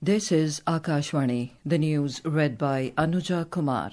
This is Akashvani, the news read by Anuja Kumar.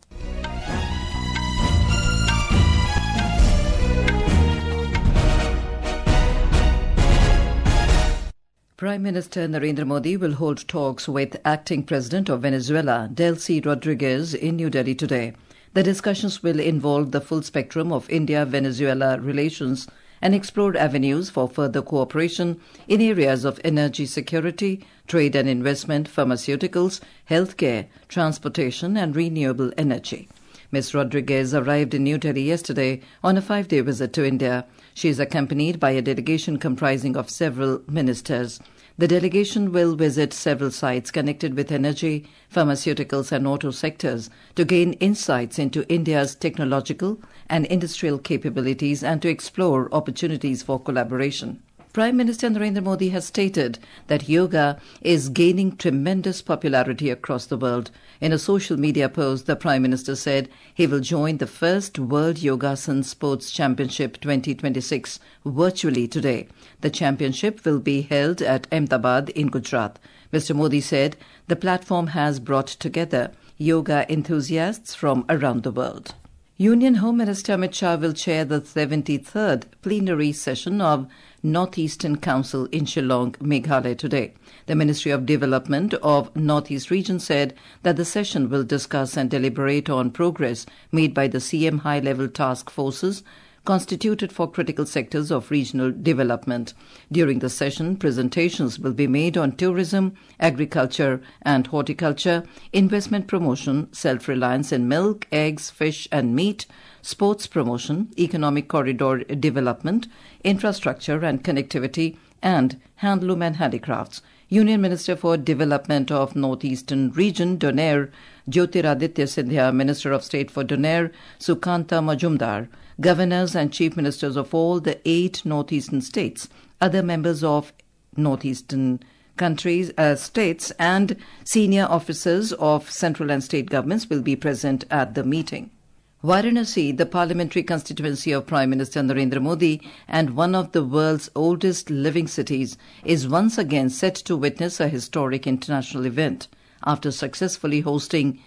Prime Minister Narendra Modi will hold talks with acting President of Venezuela, Delcy Rodriguez, in New Delhi today. The discussions will involve the full spectrum of India-Venezuela relations and explore avenues for further cooperation in areas of energy security, trade and investment, pharmaceuticals, healthcare, transportation and renewable energy. Ms. Rodriguez arrived in New Delhi yesterday on a 5-day visit to India. She is accompanied by a delegation comprising of several ministers. The delegation will visit several sites connected with energy, pharmaceuticals and auto sectors to gain insights into India's technological and industrial capabilities and to explore opportunities for collaboration. Prime Minister Narendra Modi has stated that yoga is gaining tremendous popularity across the world. In a social media post, the Prime Minister said he will join the first World Yogasan Sports Championship 2026 virtually today. The championship will be held at Ahmedabad in Gujarat. Mr. Modi said the platform has brought together yoga enthusiasts from around the world. Union Home Minister Amit Shah will chair the 73rd plenary session of North-Eastern Council in Shillong, Meghalaya today. The Ministry of Development of North-East Region said that the session will discuss and deliberate on progress made by the CM high-level task forces constituted for critical sectors of regional development. During the session, presentations will be made on tourism, agriculture and horticulture, investment promotion, self-reliance in milk, eggs, fish and meat, sports promotion, economic corridor development, infrastructure and connectivity, and handloom and handicrafts. Union Minister for Development of North-Eastern Region, Donair, Jyotiraditya Scindia, Minister of State for Donair, Sukanta Majumdar, governors and chief ministers of all the 8 northeastern states, other members of northeastern countries, states, and senior officers of central and state governments will be present at the meeting. Varanasi, the parliamentary constituency of Prime Minister Narendra Modi and one of the world's oldest living cities, is once again set to witness a historic international event. After successfully hosting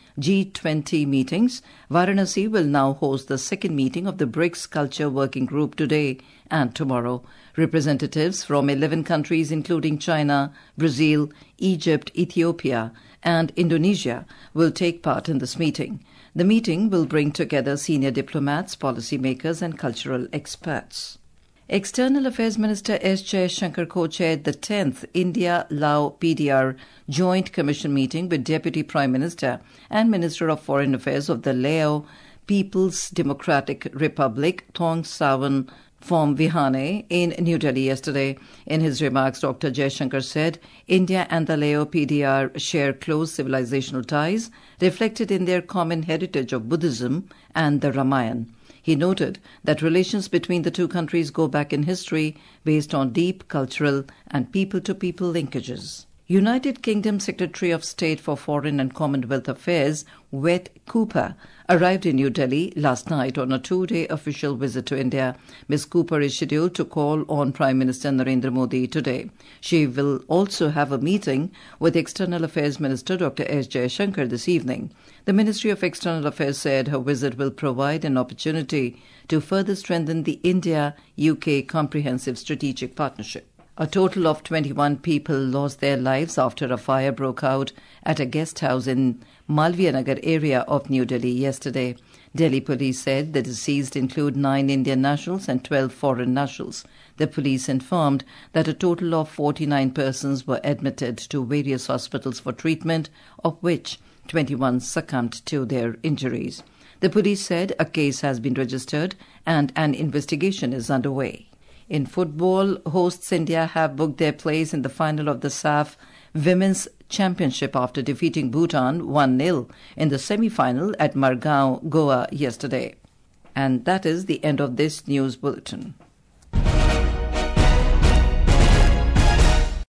G20 meetings, Varanasi will now host the second meeting of the BRICS Culture Working Group today and tomorrow. Representatives from 11 countries including China, Brazil, Egypt, Ethiopia and Indonesia will take part in this meeting. The meeting will bring together senior diplomats, policymakers and cultural experts. External Affairs Minister S. Jaishankar co-chaired the 10th India-Lao PDR Joint Commission meeting with Deputy Prime Minister and Minister of Foreign Affairs of the Lao People's Democratic Republic, Thong Savan Phomvihane, in New Delhi yesterday. In his remarks, Dr. Jaishankar said India and the Lao PDR share close civilizational ties reflected in their common heritage of Buddhism and the Ramayana. He noted that relations between the two countries go back in history based on deep cultural and people-to-people linkages. United Kingdom Secretary of State for Foreign and Commonwealth Affairs, Wet Cooper, arrived in New Delhi last night on a 2-day official visit to India. Ms. Cooper is scheduled to call on Prime Minister Narendra Modi today. She will also have a meeting with External Affairs Minister Dr. S. Jaishankar this evening. The Ministry of External Affairs said her visit will provide an opportunity to further strengthen the India-UK Comprehensive Strategic Partnership. A total of 21 people lost their lives after a fire broke out at a guest house in Malviya Nagar area of New Delhi yesterday. Delhi police said the deceased include 9 Indian nationals and 12 foreign nationals. The police informed that a total of 49 persons were admitted to various hospitals for treatment, of which 21 succumbed to their injuries. The police said a case has been registered and an investigation is underway. In football, hosts India have booked their place in the final of the SAF Women's Championship after defeating Bhutan 1-0 in the semi-final at Margao, Goa yesterday. And that is the end of this news bulletin.